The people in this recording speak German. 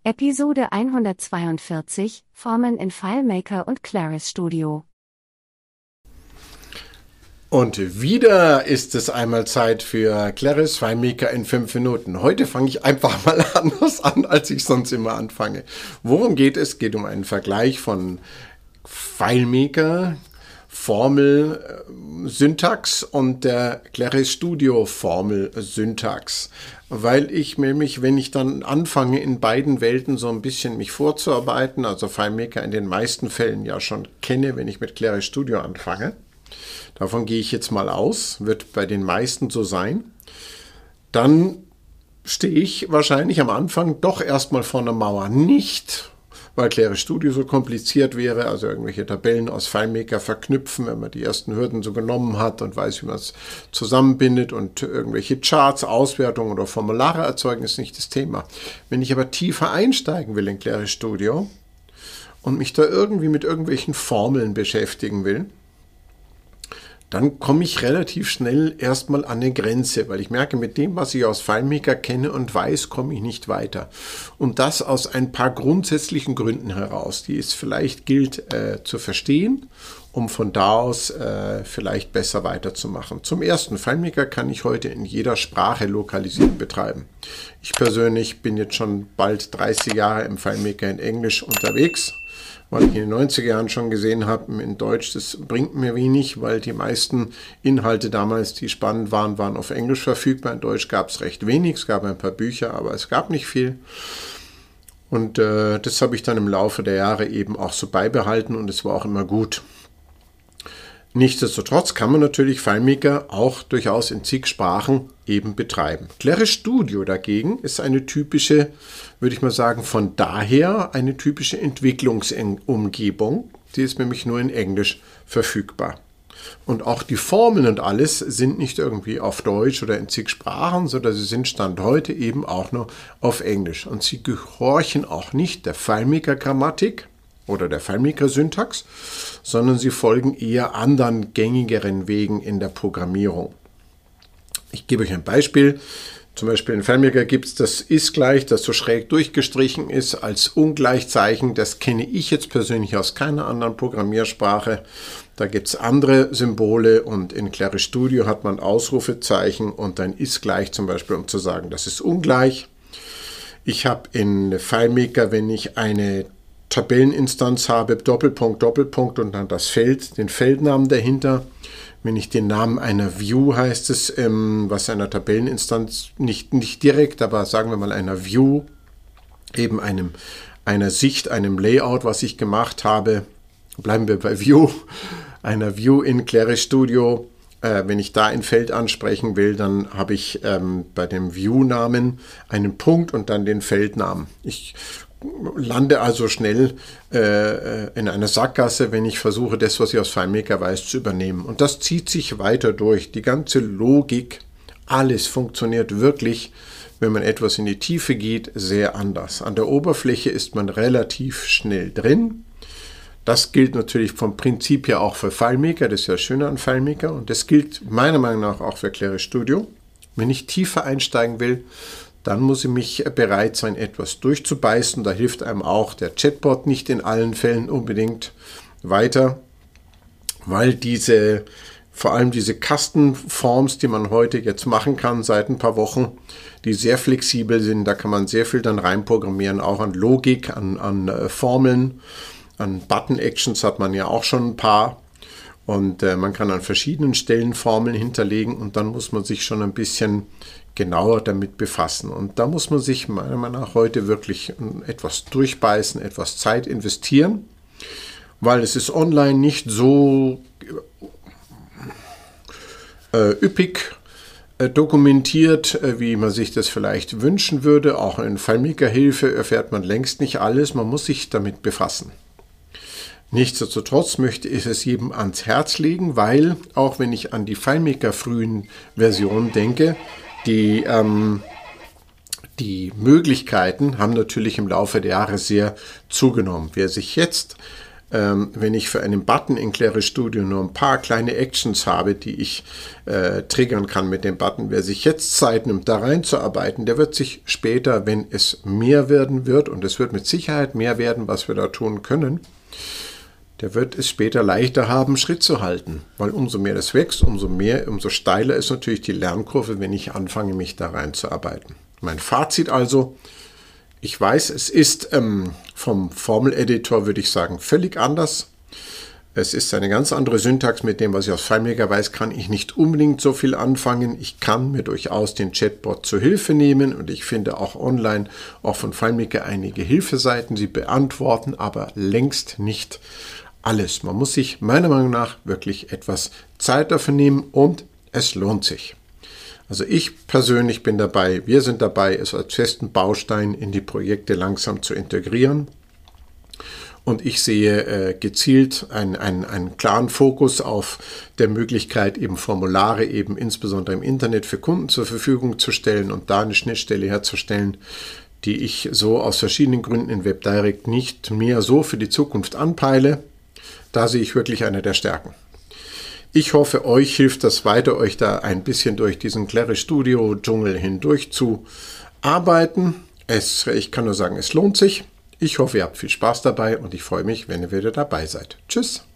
Episode 142, Formen in FileMaker und Claris Studio. Und wieder ist es einmal Zeit für Claris FileMaker in 5 Minuten. Heute fange ich einfach mal anders an, als ich sonst immer anfange. Worum geht es? Es geht um einen Vergleich von FileMaker, Formel, Syntax und der Claris Studio Formel, Syntax. Weil ich nämlich, wenn ich dann anfange, in beiden Welten so ein bisschen mich vorzuarbeiten, also FileMaker in den meisten Fällen ja schon kenne, wenn ich mit Claris Studio anfange, davon gehe ich jetzt mal aus, wird bei den meisten so sein, dann stehe ich wahrscheinlich am Anfang doch erstmal vor einer Mauer. Nicht, weil Claris Studio so kompliziert wäre, also irgendwelche Tabellen aus FileMaker verknüpfen, wenn man die ersten Hürden so genommen hat und weiß, wie man es zusammenbindet und irgendwelche Charts, Auswertungen oder Formulare erzeugen, ist nicht das Thema. Wenn ich aber tiefer einsteigen will in Claris Studio und mich da irgendwie mit irgendwelchen Formeln beschäftigen will, dann komme ich relativ schnell erstmal an eine Grenze, weil ich merke, mit dem, was ich aus FileMaker kenne und weiß, komme ich nicht weiter. Und das aus ein paar grundsätzlichen Gründen heraus, die es vielleicht gilt zu verstehen, um von da aus vielleicht besser weiterzumachen. Zum Ersten, FileMaker kann ich heute in jeder Sprache lokalisiert betreiben. Ich persönlich bin jetzt schon bald 30 Jahre im FileMaker in Englisch unterwegs, weil ich in den 90er Jahren schon gesehen habe, in Deutsch, das bringt mir wenig, weil die meisten Inhalte damals, die spannend waren, waren auf Englisch verfügbar. In Deutsch gab es recht wenig, es gab ein paar Bücher, aber es gab nicht viel. Und das habe ich dann im Laufe der Jahre eben auch so beibehalten und es war auch immer gut. Nichtsdestotrotz kann man natürlich FileMaker auch durchaus in zig Sprachen eben betreiben. Claris Studio dagegen ist eine typische, würde ich mal sagen, von daher eine typische Entwicklungsumgebung. Die ist nämlich nur in Englisch verfügbar. Und auch die Formeln und alles sind nicht irgendwie auf Deutsch oder in zig Sprachen, sondern sie sind Stand heute eben auch nur auf Englisch. Und sie gehorchen auch nicht der FileMaker-Grammatik oder der FileMaker-Syntax, sondern sie folgen eher anderen gängigeren Wegen in der Programmierung. Ich gebe euch ein Beispiel. Zum Beispiel in FileMaker gibt es das ist gleich, das so schräg durchgestrichen ist, als Ungleichzeichen. Das kenne ich jetzt persönlich aus keiner anderen Programmiersprache. Da gibt es andere Symbole und in Claris Studio hat man Ausrufezeichen und ein ist gleich zum Beispiel, um zu sagen, das ist ungleich. Ich habe in FileMaker, wenn ich eine Tabelleninstanz habe, Doppelpunkt, Doppelpunkt und dann das Feld, den Feldnamen dahinter. Wenn ich den Namen einer View, heißt es, was einer Tabelleninstanz, nicht direkt, aber sagen wir mal einer View, eben einer Sicht, einem Layout, was ich gemacht habe, bleiben wir bei View, einer View in Claris Studio. Wenn ich da ein Feld ansprechen will, dann habe ich bei dem View-Namen einen Punkt und dann den Feldnamen. Ich lande also schnell in einer Sackgasse, wenn ich versuche, das, was ich aus FileMaker weiß, zu übernehmen. Und das zieht sich weiter durch. Die ganze Logik, alles funktioniert wirklich, wenn man etwas in die Tiefe geht, sehr anders. An der Oberfläche ist man relativ schnell drin. Das gilt natürlich vom Prinzip her auch für FileMaker, das ist ja das Schöne an FileMaker. Und das gilt meiner Meinung nach auch für Claris Studio. Wenn ich tiefer einsteigen will, dann muss ich mich bereit sein, etwas durchzubeißen. Da hilft einem auch der Chatbot nicht in allen Fällen unbedingt weiter, weil vor allem diese Custom Forms, die man heute jetzt machen kann seit ein paar Wochen, die sehr flexibel sind, da kann man sehr viel dann reinprogrammieren, auch an Logik, an Formeln, an Button-Actions hat man ja auch schon ein paar. Und man kann an verschiedenen Stellen Formeln hinterlegen und dann muss man sich schon ein bisschen genauer damit befassen. Und da muss man sich meiner Meinung nach heute wirklich etwas durchbeißen, etwas Zeit investieren, weil es ist online nicht so üppig dokumentiert, wie man sich das vielleicht wünschen würde. Auch in FileMaker-Hilfe erfährt man längst nicht alles, man muss sich damit befassen. Nichtsdestotrotz möchte ich es jedem ans Herz legen, weil, auch wenn ich an die FileMaker-frühen Versionen denke, die Möglichkeiten haben natürlich im Laufe der Jahre sehr zugenommen. Wer sich jetzt wenn ich für einen Button in Claris Studio nur ein paar kleine Actions habe, die ich triggern kann mit dem Button. Wer sich jetzt Zeit nimmt, da reinzuarbeiten, der wird sich später, wenn es mehr werden wird, und es wird mit Sicherheit mehr werden, was wir da tun können, der wird es später leichter haben, Schritt zu halten. Weil umso mehr das wächst, umso steiler ist natürlich die Lernkurve, wenn ich anfange, mich da reinzuarbeiten. Mein Fazit also: Ich weiß, es ist vom Formel-Editor, würde ich sagen, völlig anders. Es ist eine ganz andere Syntax. Mit dem, was ich aus FileMaker weiß, kann ich nicht unbedingt so viel anfangen. Ich kann mir durchaus den Chatbot zur Hilfe nehmen, und ich finde auch online, auch von FileMaker, einige Hilfeseiten. Sie beantworten aber längst nicht alles. Man muss sich meiner Meinung nach wirklich etwas Zeit dafür nehmen, und es lohnt sich. Also ich persönlich bin dabei, wir sind dabei, es als festen Baustein in die Projekte langsam zu integrieren. Und ich sehe gezielt einen klaren Fokus auf der Möglichkeit, eben Formulare eben insbesondere im Internet für Kunden zur Verfügung zu stellen und da eine Schnittstelle herzustellen, die ich so aus verschiedenen Gründen in WebDirect nicht mehr so für die Zukunft anpeile. Da sehe ich wirklich eine der Stärken. Ich hoffe, euch hilft das weiter, euch da ein bisschen durch diesen Claris Studio Dschungel hindurch zu arbeiten. Ich kann nur sagen, es lohnt sich. Ich hoffe, ihr habt viel Spaß dabei, und ich freue mich, wenn ihr wieder dabei seid. Tschüss!